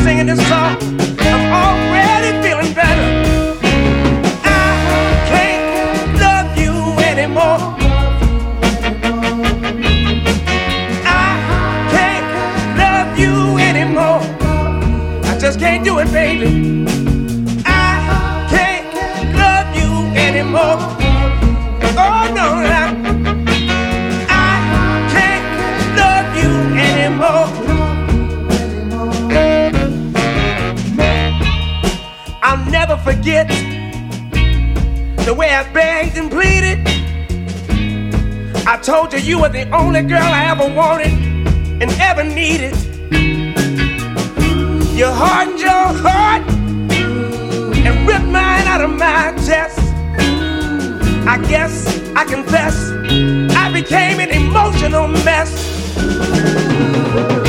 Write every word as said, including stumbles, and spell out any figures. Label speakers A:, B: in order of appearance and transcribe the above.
A: singing this song, I'm already feeling better. I can't love you anymore. I can't love you anymore. I just can't do it, baby. I can't love you anymore. Oh no, I, I can't love you anymore. I'll never forget the way I begged and pleaded. I told you you were the only girl I ever wanted and ever needed. You hardened your heart and ripped mine out of my chest. I guess I confess I became an emotional mess.